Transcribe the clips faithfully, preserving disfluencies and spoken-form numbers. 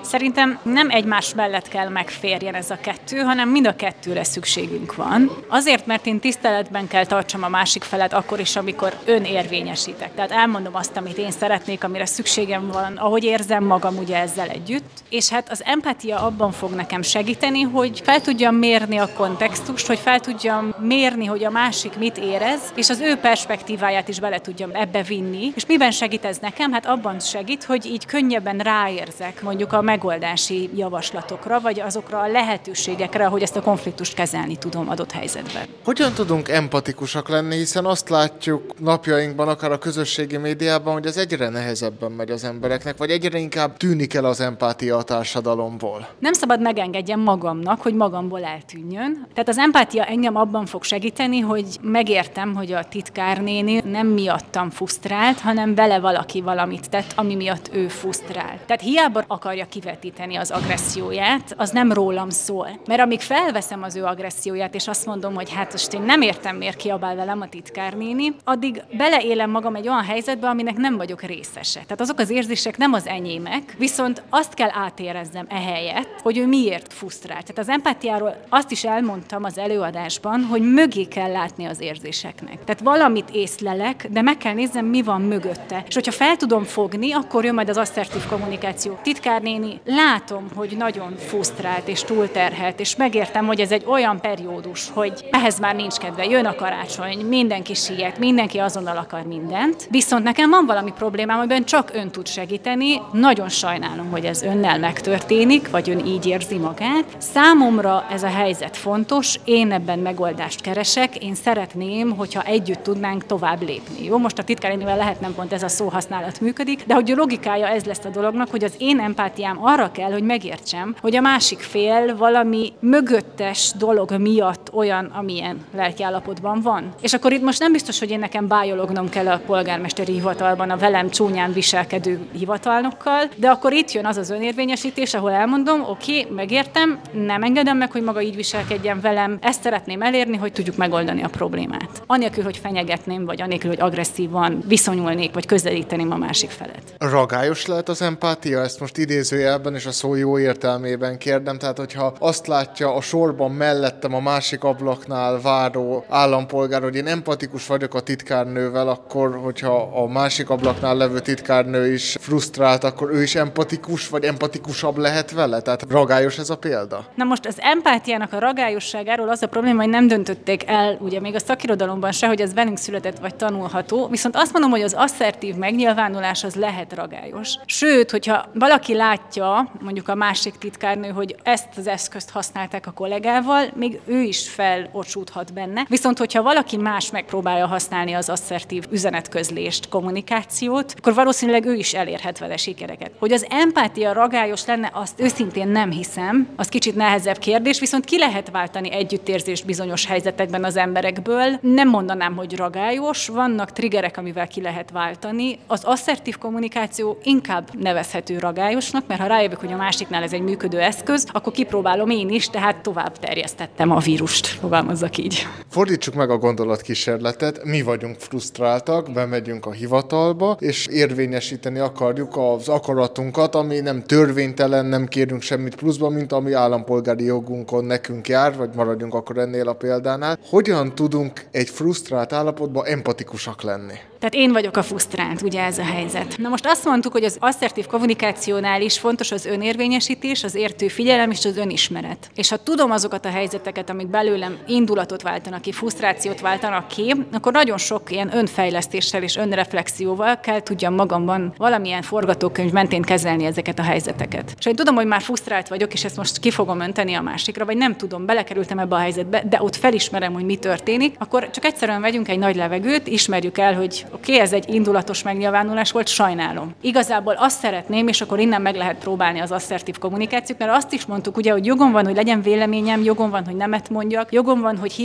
Szerintem nem egymás mellett kell megférjen ez a kettő, hanem mind a kettőre szükségünk van. Azért, mert én tiszteletben kell tartsam a másik felet akkor is, amikor ön érvényesítek. Tehát elmondom azt, amit én szeretnék, amire szükségem van, ahogy érzem magam ugye ezzel együtt. És hát az empátia abban fog nekem segíteni, hogy fel tudjam mérni a kontextust, hogy fel tudjam mérni, hogy a másik mit érez, és az ő perspektíváját is bele tudjam ebbe vinni. És miben segít ez nekem? Hát abban segít, hogy így könnyebben ráérzek mondjuk a megoldási javaslatokra, vagy azokra a lehetőségekre, hogy ezt a konfliktust kezelni tudom adott helyzetben. Hogyan tudunk empatikusak lenni, hiszen azt látjuk napjainkban, akár a közösségi médiában, hogy ez egyre nehezebben megy az embereknek, vagy egyre inkább tűnik el az empátia a társadalomból. Nem szabad megengedjem magamnak, hogy magamból eltűnjön. Tehát az empátia engem abban fog segíteni, hogy megértem, hogy a titkárnéni nem miattam frusztrált, hanem vele valaki valamit tett, ami miatt ő frusztrál. Tehát hiába akarja kivetíteni az agresszióját, az nem rólam szól. Mert amíg felveszem az ő agresszióját, és azt mondom, hogy hát most én nem értem, miért kiabál velem a titkárnéni, addig beleélem magam egy olyan helyzetbe, aminek nem vagyok részese. Tehát azok az érzések nem az enyémek, viszont azt kell átérezzem ehelyett, hogy ő miért frusztrált. Tehát az empátiáról azt is elmondtam az előadásban, hogy mögé kell látni az érzéseknek. Tehát valamit észlelek, de meg kell néznem, mi van mögötte. És hogyha fel tudom fogni, akkor jön majd az asszertív kommunikáció. Titkárnéni, látom, hogy nagyon frusztrált és túlterhelt, és megértem, hogy ez egy olyan periódus, hogy ehhez már nincs kedve, jön a karácsony, mindenki siet, mindenki azonnal akar mindent. Viszont nekem van valami problémám, amiben csak ön tud segíteni. Nagyon sajnálom, hogy ez önnel megtörténik, vagy ön így érzi magát. Számomra ez a helyzet fontos, én ebben megoldást keresek, én szeretném, hogyha együtt tudnánk tovább lépni. Jó, most a titkárnénivel lehet nem pont ez a szóhasználat működik, de hogy a logikája ez lesz a dolognak, hogy az én empátiám arra kell, hogy megértsem, hogy a másik fél valami mögöttes dolog miatt olyan, amilyen lelkiállapotban van. És akkor itt most nem biztos, hogy én nekem bájolognom kell a polgármesteri hivatalban a velem csúnyán viselkedő hivatalnokkal, de akkor itt jön az az önérvényesítés, ahol elmondom, oké, okay, megértem, nem engedem meg, hogy maga így viselkedjen velem, ezt szeretném elérni, hogy tudjuk megoldani a problémát. Anélkül, hogy fenyegetném, vagy anélkül, hogy agresszívan viszonyulnék, vagy közelíteném a másik felet. Ragályos lehet az empátia? Ezt most idézőjelben és a szó jó értelmében kérdem. Tehát, hogyha azt látja a sorban mellettem a másik ablaknál váró állampolgár, hogy én empatikus vagyok a titkárnővel, akkor, hogyha a másik ablaknál levő titkárnő is frusztrált, akkor ő is empatikus, vagy empatikusabb lehet vele? Tehát ragályos ez a példa? Na most az empátiának a ragályosságáról az a probléma, hogy nem döntötték el, ugye még a szakirodalomban se, hogy ez velünk született vagy tanulható, viszont azt mondom, hogy az asszertív megnyilvánulás az lehet ragályos. Sőt, hogyha valaki látja, mondjuk a másik titkárnő, hogy ezt az eszközt használták a kollégával, még ő is felocsúdhat benne. Viszont, hogyha valaki más megpróbálja használni az asszertív üzenetközlést, kommunikációt, akkor valószínűleg ő is elérhet vele sikereket. Hogy az empátia ragályos lenne, azt őszintén nem hiszem, az kicsit nehezebb kérdés, viszont ki lehet váltani együttérzést bizonyos helyzetekben az emberekből. Nem mondanám, hogy ragályos, vannak triggerek, amivel ki lehet váltani. Az asszertív kommunikáció inkább nevezhető ragályosnak, mert ha rájövök, hogy a másiknál ez egy működő eszköz, akkor kipróbálom én is, tehát tovább terjesztettem a vírust, fogalmazzak így. Fordítsuk meg a gondolatkísérletet, mi vagyunk frusztráltak, bemegyünk a hivatalba, és érvényesíteni akarjuk az akaratunkat, ami nem törvénytelen, nem kérünk semmit pluszba, mint ami állampolgári jogunkon nekünk jár, vagy maradjunk akkor ennél a példánál. Hogyan tudunk egy frusztrált állapotban empatikusak lenni? Tehát én vagyok a frusztrált, ugye ez a helyzet. Na most azt mondtuk, hogy az asszertív kommunikációnál is fontos az önérvényesítés, az értő figyelem és az önismeret. És ha tudom azokat a helyzeteket, amik belőlem indulatot váltanak ki, frusztrációt váltanak ki, akkor nagyon sok ilyen önfejlesztéssel és önreflexióval kell tudjam magamban valamilyen forgatókönyv mentén kezelni ezeket a helyzeteket. És én tudom, hogy már frusztrált vagyok, és ezt most ki fogom önteni a másikra, vagy nem tudom, belekerültem ebbe a helyzetbe, de ott felismerem, hogy mi történik, akkor csak egyszerűen vegyünk egy nagy levegőt, ismerjük el, hogy oké, okay, ez egy indulatos megnyilvánulás volt, sajnálom. Igazából azt szeretném, és akkor innen meg lehet próbálni az asszertív kommunikációt, mert azt is mondtuk, ugye, hogy jogom van, hogy legyen véleményem, jogom van, hogy nemet mondjak, jogom van, hogy hibázzak,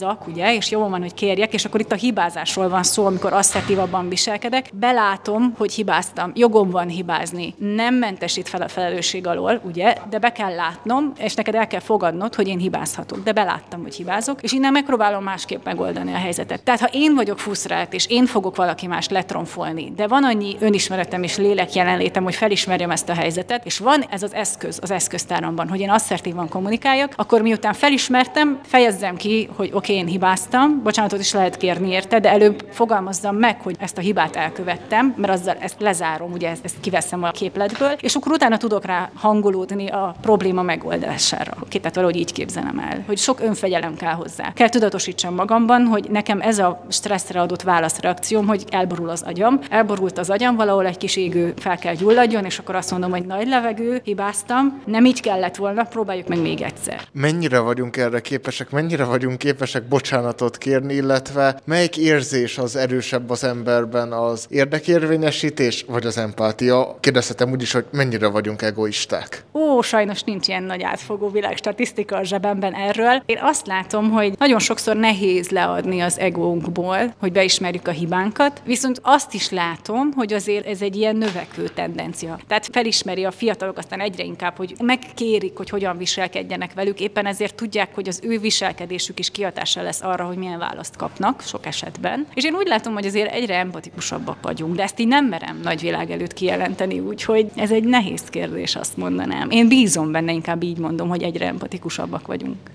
hibázzak, ugye, és jó van, hogy kérjek, és akkor itt a hibázásról van szó, amikor asszertívabban viselkedek. Belátom, hogy hibáztam, jogom van hibázni. Nem mentesít fel a felelősség alól, ugye, de be kell látnom, és neked el kell fogadnod, hogy én hibázhatok. De beláttam, hogy hibázok, és innen megpróbálom másképp megoldani a helyzetet. Tehát ha én vagyok frusztrált, és én fogok valaki mást letromfolni, de van annyi önismeretem és lélek jelenlétem, hogy felismerjem ezt a helyzetet, és van ez az eszköz az eszköztáramban, hogy én asszertívan kommunikáljak, akkor miután felismertem, fejezzem ki, hogy oké, okay, én hibáztam, bocsánatot is lehet kérni érte, de előbb fogalmazzam meg, hogy ezt a hibát elkövettem, mert azzal ezt lezárom, ugye ezt, ezt kiveszem a képletből, és akkor utána tudok rá hangolódni a probléma megoldására. Oké, tehát valahogy így képzelem el, hogy sok önfegyelem kell hozzá. Kell tudatosítsam magamban, hogy nekem ez a stresszre adott válaszreakcióm, hogy elborul az agyam. Elborult az agyam, valahol egy kis égő fel kell gyulladjon, és akkor azt mondom, hogy nagy levegő, hibáztam, nem így kellett volna, próbáljuk meg még egyszer. Mennyire vagyunk erre képesek, mennyire vagyunk képesek bocsánatot kérni, illetve melyik érzés az erősebb az emberben, az érdekérvényesítés vagy az empátia? Kérdezhetem úgy is, hogy mennyire vagyunk egoisták. Ó, sajnos nincs ilyen nagy átfogó világstatisztika a zsebemben erről. Én azt látom, hogy nagyon sokszor nehéz leadni az egónkból, hogy beismerjük a hibánkat, viszont azt is látom, hogy azért ez egy ilyen növekvő tendencia. Tehát felismeri a fiatalok aztán egyre inkább, hogy megkérik, hogy hogyan viselkedjenek velük, éppen ezért tudják, hogy az ő viselkedésük is kihatással lesz arra, hogy milyen választ kapnak sok esetben. És én úgy látom, hogy azért egyre empatikusabbak vagyunk, de ezt így nem merem nagyvilág előtt kijelenteni, úgyhogy ez egy nehéz kérdés, azt mondanám. Én bízom benne, inkább így mondom, hogy egyre empatikusabbak vagyunk.